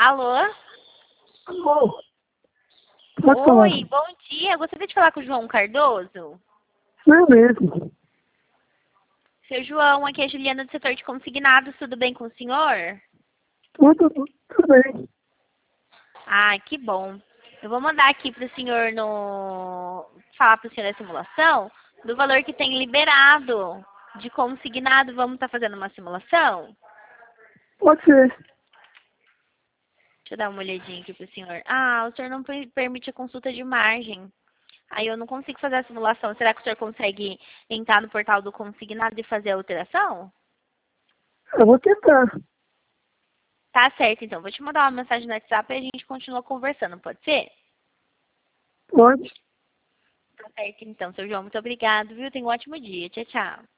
Alô? Alô? Pode falar. Oi, bom dia. Gostaria de falar com o João Cardoso? Não é mesmo. Seu João, aqui é a Juliana do setor de consignados. Tudo bem com o senhor? Tudo bem. Ah, que bom. Eu vou mandar aqui para o senhor falar para o senhor a simulação do valor que tem liberado de consignado. Vamos estar fazendo uma simulação? Pode ser. Deixa eu dar uma olhadinha aqui para o senhor. Ah, o senhor não permite a consulta de margem. Aí eu não consigo fazer a simulação. Será que o senhor consegue entrar no portal do consignado e fazer a alteração? Eu vou tentar. Tá certo, então. Vou te mandar uma mensagem no WhatsApp e a gente continua conversando, pode ser? Pode. Tá certo, então, seu João. Muito obrigado, viu? Tenha um ótimo dia. Tchau, tchau.